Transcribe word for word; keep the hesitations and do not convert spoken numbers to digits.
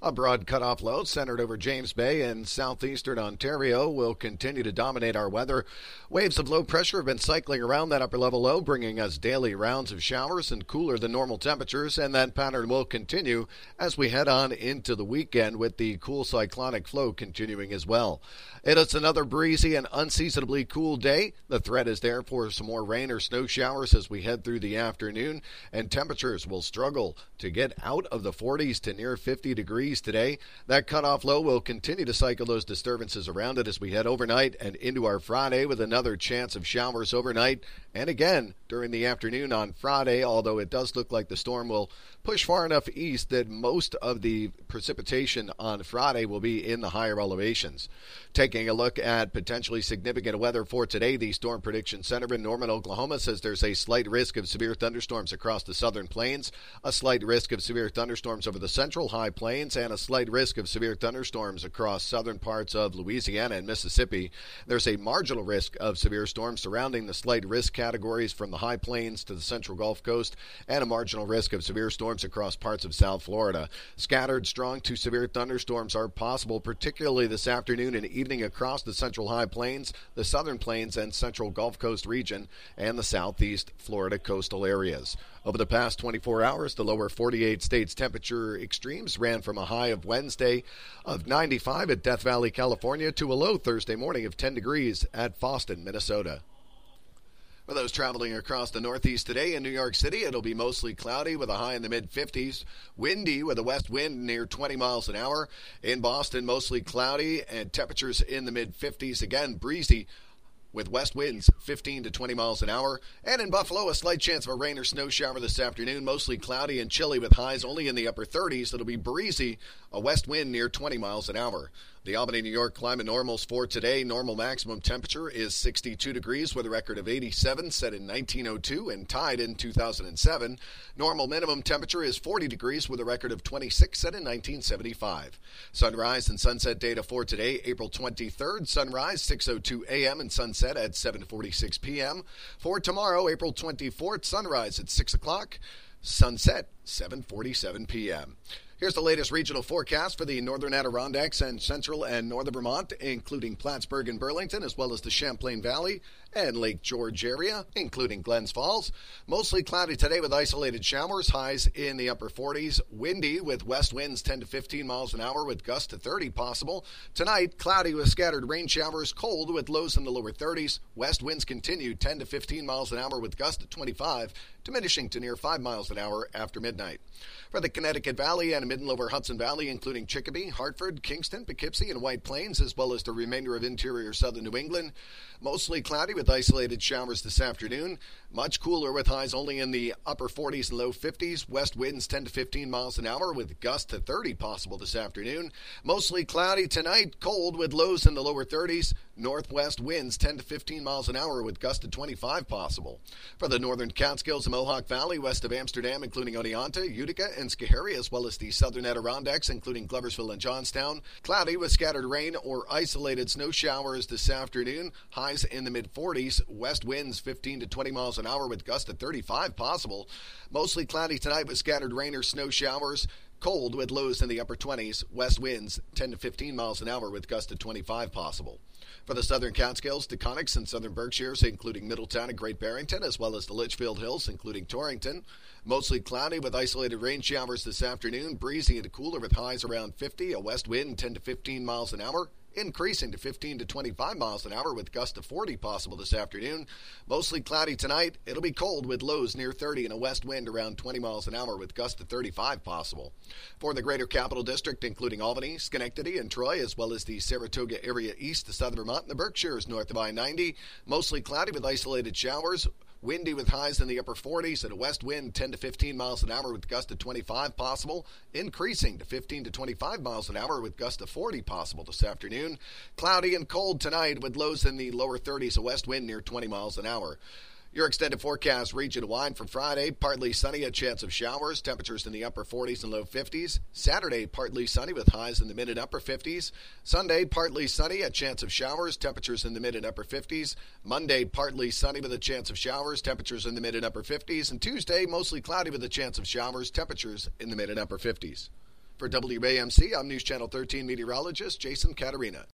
A broad cutoff low centered over James Bay and southeastern Ontario will continue to dominate our weather. Waves of low pressure have been cycling around that upper level low, bringing us daily rounds of showers and cooler than normal temperatures, and that pattern will continue as we head on into the weekend with the cool cyclonic flow continuing as well. It is another breezy and unseasonably cool day. The threat is there for some more rain or snow showers as we head through the afternoon, and temperatures will struggle to get out of the forties to near fifty degrees today. That cutoff low will continue to cycle those disturbances around it as we head overnight and into our Friday with another chance of showers overnight and again during the afternoon on Friday, although it does look like the storm will push far enough east that most of the precipitation on Friday will be in the higher elevations. Taking a look at potentially significant weather for today, the Storm Prediction Center in Norman, Oklahoma says there's a slight risk of severe thunderstorms across the southern plains, a slight risk of severe thunderstorms over the central high plains, and a slight risk of severe thunderstorms across southern parts of Louisiana and Mississippi. There's a marginal risk of severe storms surrounding the slight risk categories from the high plains to the central Gulf Coast, and a marginal risk of severe storms across parts of South Florida. Scattered strong to severe thunderstorms are possible, particularly this afternoon and evening across the central high plains, the southern plains and central Gulf Coast region, and the southeast Florida coastal areas. Over the past twenty-four hours, the lower forty-eight states temperature extremes ran from a high of Wednesday of ninety-five at Death Valley, California, to a low Thursday morning of ten degrees at Boston, Minnesota. For those traveling across the Northeast today in New York City, it'll be mostly cloudy with a high in the mid-fifties. Windy with a west wind near twenty miles an hour. In Boston, mostly cloudy and temperatures in the mid-fifties. Again, breezy with west winds fifteen to twenty miles an hour. And in Buffalo, a slight chance of a rain or snow shower this afternoon. Mostly cloudy and chilly with highs only in the upper thirties. It'll be breezy, a west wind near twenty miles an hour. The Albany, New York climate normals for today. Normal maximum temperature is sixty-two degrees with a record of eighty-seven set in nineteen oh two and tied in two thousand seven. Normal minimum temperature is forty degrees with a record of twenty-six set in nineteen seventy-five. Sunrise and sunset data for today, April twenty-third. Sunrise six oh two a.m. and sunset at seven forty-six p.m. For tomorrow, April twenty-fourth, sunrise at six o'clock, sunset seven forty-seven p.m. Here's the latest regional forecast for the northern Adirondacks and central and northern Vermont, including Plattsburgh and Burlington, as well as the Champlain Valley and Lake George area, including Glens Falls. Mostly cloudy today with isolated showers, highs in the upper forties. Windy with west winds ten to fifteen miles an hour with gusts to thirty possible. Tonight, cloudy with scattered rain showers, cold with lows in the lower thirties. West winds continue ten to fifteen miles an hour with gusts to twenty-five, diminishing to near five miles an hour after midnight. For the Connecticut Valley and mid and lower Hudson Valley, including Chicopee, Hartford, Kingston, Poughkeepsie, and White Plains, as well as the remainder of interior southern New England, mostly cloudy with isolated showers this afternoon. Much cooler with highs only in the upper forties and low fifties. West winds ten to fifteen miles an hour with gusts to thirty possible this afternoon. Mostly cloudy tonight, cold with lows in the lower thirties. Northwest winds ten to fifteen miles an hour with gusts to twenty-five possible. For the northern Catskills and Mohawk Valley, west of Amsterdam, including Oneonta, Utica, and Schoharie, as well as the southern Adirondacks, including Gloversville and Johnstown, cloudy with scattered rain or isolated snow showers this afternoon. Highs in the mid-forties. West winds fifteen to twenty miles an hour with gusts to thirty-five possible. Mostly cloudy tonight with scattered rain or snow showers. Cold with lows in the upper twenties. West winds ten to fifteen miles an hour with gusts to twenty-five possible. For the southern Catskills, Taconics, and southern Berkshires, including Middletown and Great Barrington, as well as the Litchfield Hills, including Torrington. Mostly cloudy with isolated rain showers this afternoon. Breezy and cooler with highs around fifty. A west wind ten to fifteen miles an hour, increasing to fifteen to twenty-five miles an hour with gusts to forty possible this afternoon. Mostly cloudy tonight. It'll be cold with lows near thirty and a west wind around twenty miles an hour with gusts to thirty-five possible. For the Greater Capital District, including Albany, Schenectady, and Troy, as well as the Saratoga area east to southern Vermont and the Berkshires north of I ninety, mostly cloudy with isolated showers. Windy with highs in the upper forties and a west wind ten to fifteen miles an hour with gusts to twenty-five possible, increasing to fifteen to twenty-five miles an hour with gusts to forty possible this afternoon. Cloudy and cold tonight with lows in the lower thirties, a west wind near twenty miles an hour. Your extended forecast region-wide for Friday, partly sunny, a chance of showers, temperatures in the upper forties and low fifties. Saturday, partly sunny with highs in the mid and upper fifties. Sunday, partly sunny, a chance of showers, temperatures in the mid and upper fifties. Monday, partly sunny with a chance of showers, temperatures in the mid and upper fifties. And Tuesday, mostly cloudy with a chance of showers, temperatures in the mid and upper fifties. For W A M C, I'm News Channel thirteen meteorologist Jason Caterina.